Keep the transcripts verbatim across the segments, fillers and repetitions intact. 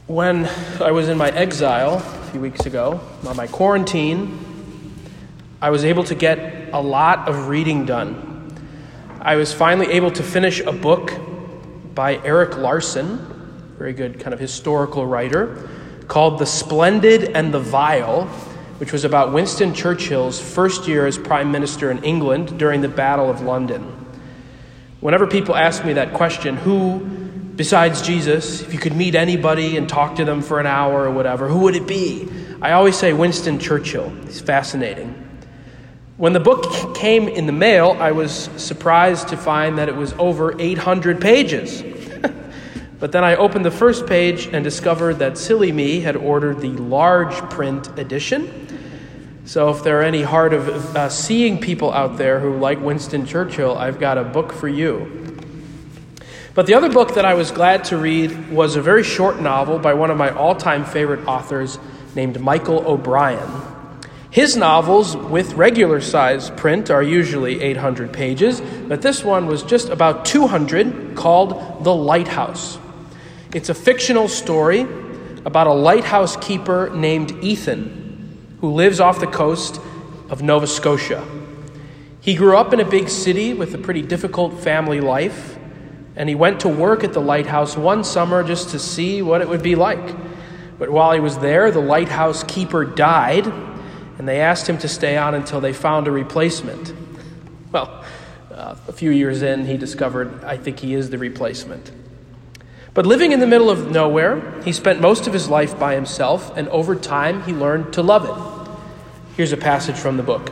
When I was in my exile a few weeks ago, on my quarantine, I was able to get a lot of reading done. I was finally able to finish a book by Erik Larson, very good kind of historical writer, called The Splendid and the Vile, which was about Winston Churchill's first year as Prime Minister in England during the Battle of London. Whenever people ask me that question, who, besides Jesus, if you could meet anybody and talk to them for an hour or whatever, who would it be? I always say Winston Churchill. He's fascinating. When the book came in the mail, I was surprised to find that it was over eight hundred pages. But then I opened the first page and discovered that silly me had ordered the large print edition. So if there are any hard of uh, seeing people out there who like Winston Churchill, I've got a book for you. But the other book that I was glad to read was a very short novel by one of my all-time favorite authors named Michael O'Brien. His novels with regular size print are usually eight hundred pages, but this one was just about two hundred, called The Lighthouse. It's a fictional story about a lighthouse keeper named Ethan, who lives off the coast of Nova Scotia. He grew up in a big city with a pretty difficult family life, and he went to work at the lighthouse one summer just to see what it would be like. But while he was there, the lighthouse keeper died, and they asked him to stay on until they found a replacement. Well, uh, a few years in, he discovered, I think he is the replacement. But living in the middle of nowhere, he spent most of his life by himself, and over time, he learned to love it. Here's a passage from the book.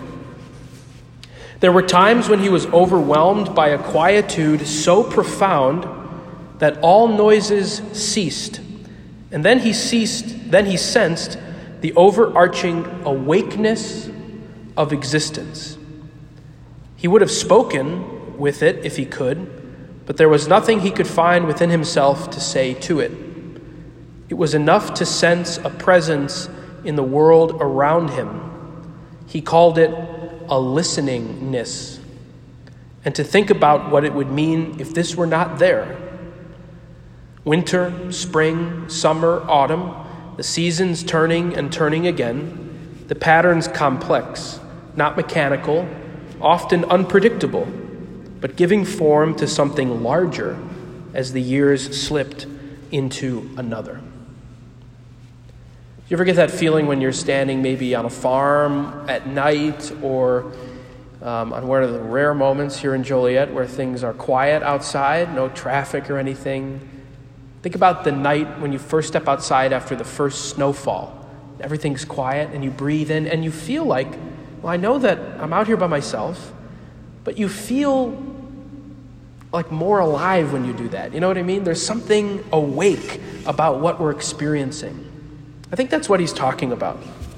There were times when he was overwhelmed by a quietude so profound that all noises ceased, and then he ceased, then he sensed the overarching awakeness of existence. He would have spoken with it if he could, but there was nothing he could find within himself to say to it. It was enough to sense a presence in the world around him. He called it a listeningness, and to think about what it would mean if this were not there. Winter, spring, summer, autumn, the seasons turning and turning again, the patterns complex, not mechanical, often unpredictable, but giving form to something larger as the years slipped into another. You ever get that feeling when you're standing maybe on a farm at night or um, on one of the rare moments here in Joliet where things are quiet outside, no traffic or anything? Think about the night when you first step outside after the first snowfall. Everything's quiet and you breathe in and you feel like, well, I know that I'm out here by myself, but you feel like more alive when you do that. You know what I mean? There's something awake about what we're experiencing. I think that's what he's talking about.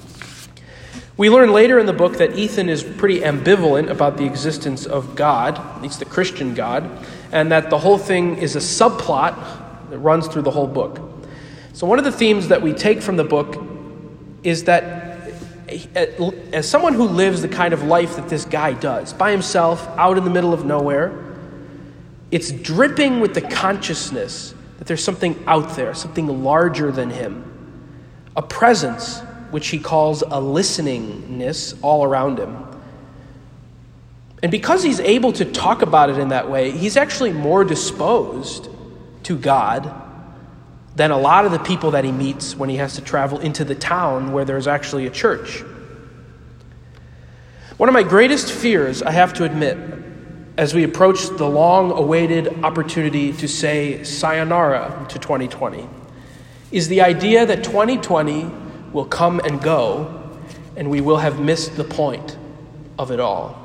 We learn later in the book that Ethan is pretty ambivalent about the existence of God, at least the Christian God, and that the whole thing is a subplot that runs through the whole book. So one of the themes that we take from the book is that as someone who lives the kind of life that this guy does, by himself, out in the middle of nowhere, it's dripping with the consciousness that there's something out there, something larger than him, a presence which he calls a listeningness all around him. And because he's able to talk about it in that way, he's actually more disposed to God than a lot of the people that he meets when he has to travel into the town where there's actually a church. One of my greatest fears, I have to admit, as we approach the long-awaited opportunity to say sayonara to twenty twenty, is the idea that twenty twenty will come and go, and we will have missed the point of it all.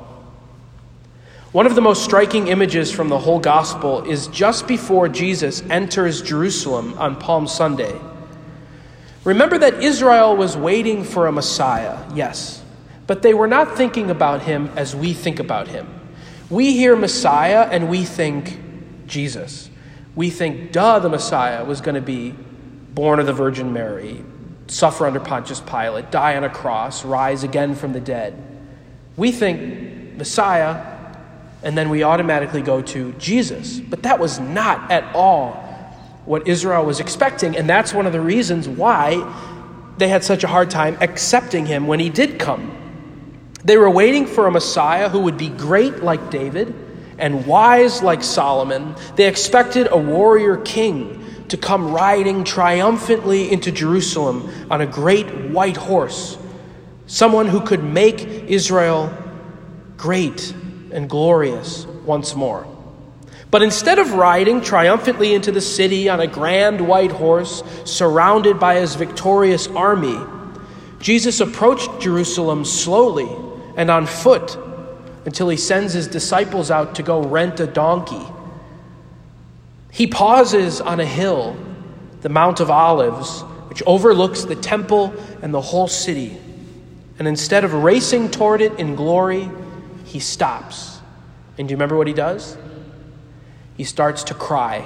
One of the most striking images from the whole gospel is just before Jesus enters Jerusalem on Palm Sunday. Remember that Israel was waiting for a Messiah, yes, but they were not thinking about him as we think about him. We hear Messiah and we think Jesus. We think, duh, the Messiah was going to be born of the Virgin Mary, suffer under Pontius Pilate, die on a cross, rise again from the dead. We think Messiah, and then we automatically go to Jesus. But that was not at all what Israel was expecting, and that's one of the reasons why they had such a hard time accepting him when he did come. They were waiting for a Messiah who would be great like David and wise like Solomon. They expected a warrior king to come riding triumphantly into Jerusalem on a great white horse, someone who could make Israel great and glorious once more. But instead of riding triumphantly into the city on a grand white horse surrounded by his victorious army, Jesus approached Jerusalem slowly and on foot until he sends his disciples out to go rent a donkey. He pauses on a hill, the Mount of Olives, which overlooks the temple and the whole city. And instead of racing toward it in glory, he stops. And do you remember what he does? He starts to cry.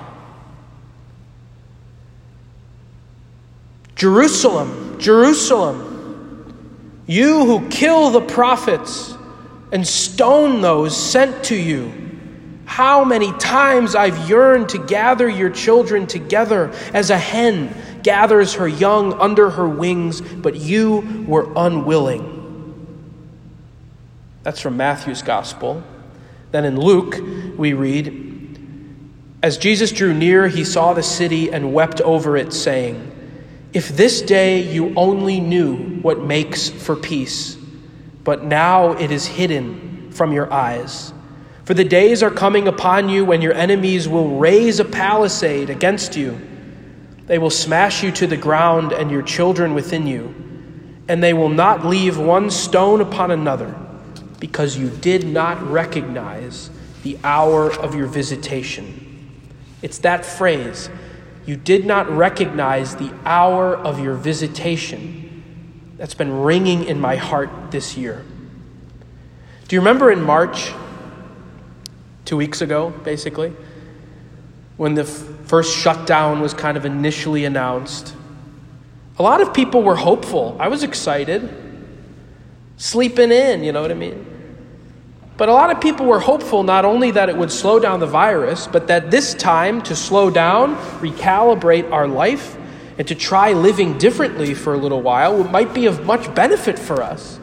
Jerusalem, Jerusalem, you who kill the prophets and stone those sent to you. How many times I've yearned to gather your children together as a hen gathers her young under her wings, but you were unwilling. That's from Matthew's gospel. Then in Luke, we read, as Jesus drew near, he saw the city and wept over it, saying, if this day you only knew what makes for peace, but now it is hidden from your eyes. For the days are coming upon you when your enemies will raise a palisade against you. They will smash you to the ground and your children within you, and they will not leave one stone upon another, because you did not recognize the hour of your visitation. It's that phrase, you did not recognize the hour of your visitation, that's been ringing in my heart this year. Do you remember in March, two weeks ago, basically, when the f- first shutdown was kind of initially announced? A lot of people were hopeful. I was excited. Sleeping in, you know what I mean? But a lot of people were hopeful not only that it would slow down the virus, but that this time to slow down, recalibrate our life, and to try living differently for a little while might be of much benefit for us.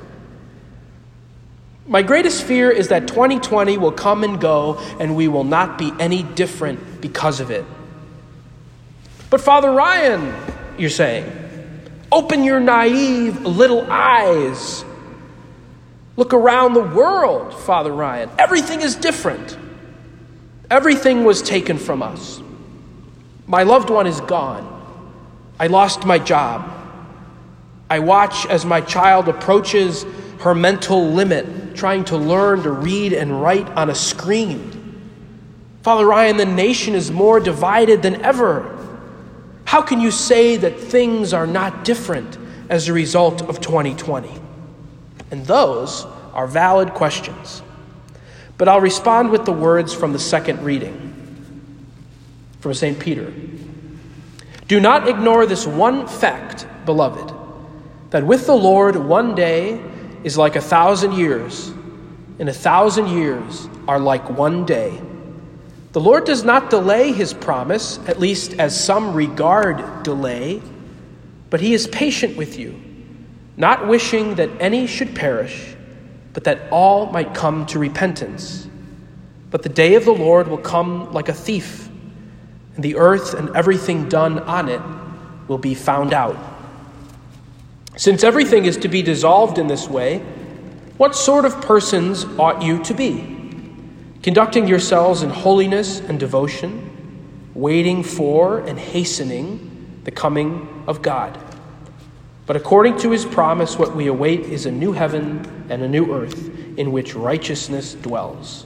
My greatest fear is that twenty twenty will come and go and we will not be any different because of it. But Father Ryan, you're saying, open your naive little eyes. Look around the world, Father Ryan. Everything is different. Everything was taken from us. My loved one is gone. I lost my job. I watch as my child approaches her mental limit, trying to learn to read and write on a screen. Father Ryan, the nation is more divided than ever. How can you say that things are not different as a result of twenty twenty? And those are valid questions. But I'll respond with the words from the second reading from Saint Peter. Do not ignore this one fact, beloved, that with the Lord one day is like a thousand years, and a thousand years are like one day. The Lord does not delay his promise, at least as some regard delay, but he is patient with you, not wishing that any should perish, but that all might come to repentance. But the day of the Lord will come like a thief, and the earth and everything done on it will be found out. Since everything is to be dissolved in this way, what sort of persons ought you to be? Conducting yourselves in holiness and devotion, waiting for and hastening the coming of God. But according to his promise, what we await is a new heaven and a new earth in which righteousness dwells.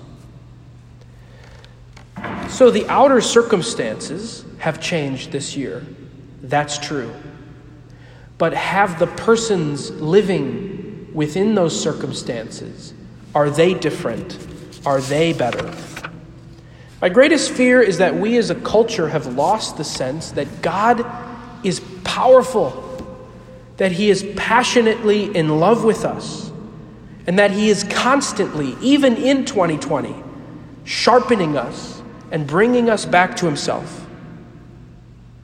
So the outer circumstances have changed this year. That's true. But have the persons living within those circumstances, are they different? Are they better? My greatest fear is that we as a culture have lost the sense that God is powerful, that he is passionately in love with us, and that he is constantly, even in twenty twenty, sharpening us and bringing us back to himself.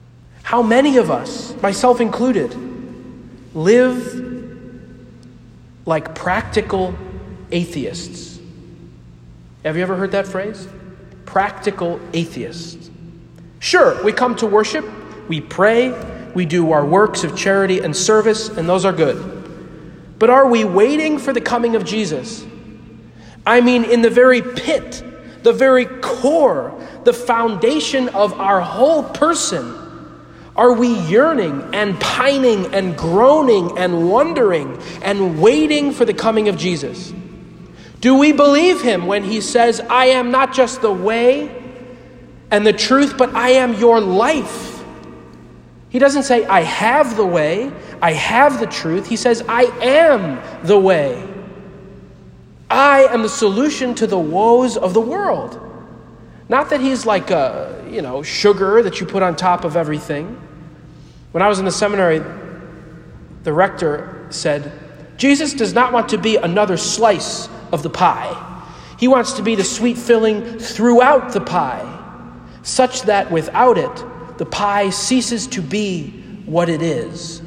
How many of us, myself included, live like practical atheists? Have you ever heard that phrase? Practical atheists. Sure, we come to worship, we pray, we do our works of charity and service, and those are good. But are we waiting for the coming of Jesus? I mean, in the very pit, the very core, the foundation of our whole person, are we yearning and pining and groaning and wondering and waiting for the coming of Jesus? Do we believe him when he says, I am not just the way and the truth, but I am your life? He doesn't say, I have the way, I have the truth. He says, I am the way. I am the solution to the woes of the world. Not that he's like a, you know, sugar that you put on top of everything. When I was in the seminary, the rector said, Jesus does not want to be another slice of the pie. He wants to be the sweet filling throughout the pie, such that without it, the pie ceases to be what it is.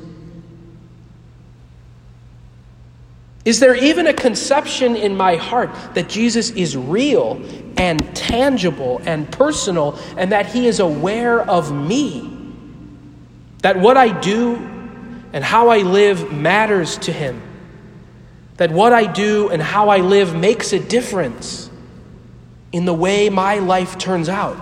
Is there even a conception in my heart that Jesus is real and tangible and personal, and that he is aware of me? That what I do and how I live matters to him? That what I do and how I live makes a difference in the way my life turns out?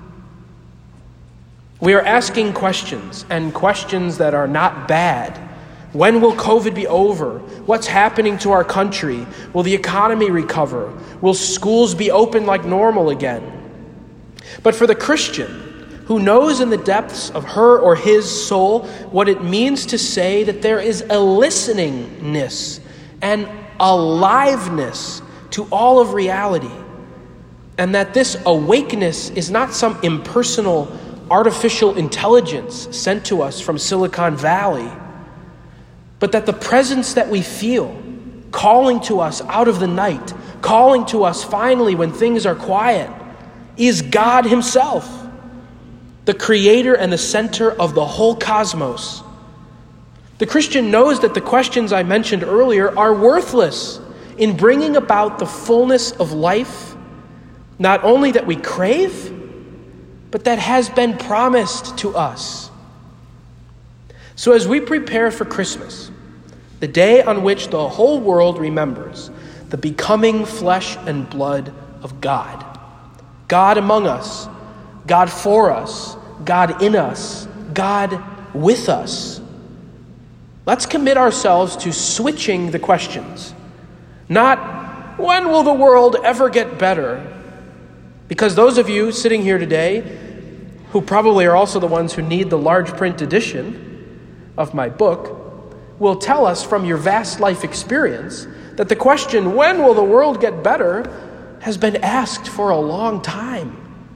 We are asking questions, and questions that are not bad. When will COVID be over? What's happening to our country? Will the economy recover? Will schools be open like normal again? But for the Christian who knows in the depths of her or his soul what it means to say that there is a listeningness and aliveness to all of reality, and that this awakeness is not some impersonal artificial intelligence sent to us from Silicon Valley, but that the presence that we feel calling to us out of the night, calling to us finally when things are quiet, is God himself, the creator and the center of the whole cosmos. The Christian knows that the questions I mentioned earlier are worthless in bringing about the fullness of life, not only that we crave, but that has been promised to us. So as we prepare for Christmas, the day on which the whole world remembers the becoming flesh and blood of God, God among us, God for us, God in us, God with us, let's commit ourselves to switching the questions. Not, when will the world ever get better? Because those of you sitting here today, who probably are also the ones who need the large print edition of my book, will tell us from your vast life experience that the question, when will the world get better, has been asked for a long time.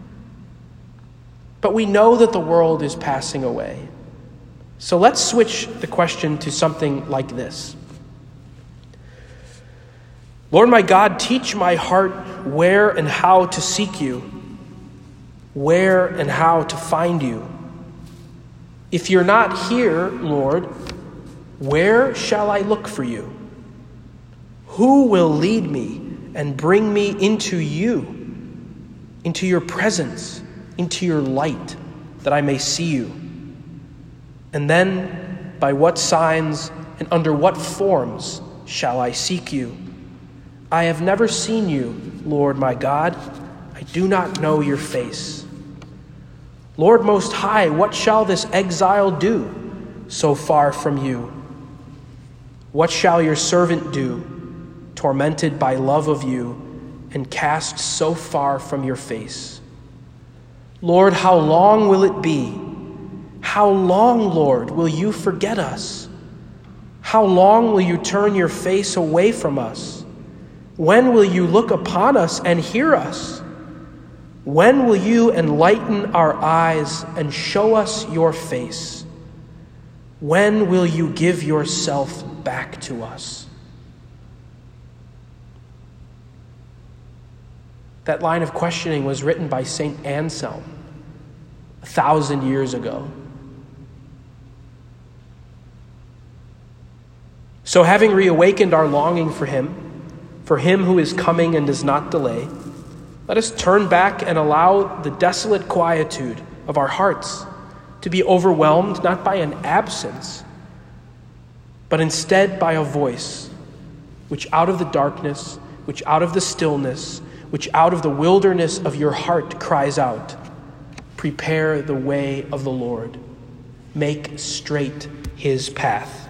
But we know that the world is passing away. So let's switch the question to something like this. Lord my God, teach my heart where and how to seek you, where and how to find you. If you're not here, Lord, where shall I look for you? Who will lead me and bring me into you, into your presence, into your light, that I may see you? And then, by what signs and under what forms shall I seek you? I have never seen you, Lord my God. I do not know your face. Lord Most High, what shall this exile do so far from you? What shall your servant do, tormented by love of you and cast so far from your face? Lord, how long will it be? How long, Lord, will you forget us? How long will you turn your face away from us? When will you look upon us and hear us? When will you enlighten our eyes and show us your face? When will you give yourself back to us? That line of questioning was written by Saint Anselm a thousand years ago. So having reawakened our longing for him, for him who is coming and does not delay, let us turn back and allow the desolate quietude of our hearts to be overwhelmed not by an absence, but instead by a voice which out of the darkness, which out of the stillness, which out of the wilderness of your heart cries out, "Prepare the way of the Lord. Make straight his path."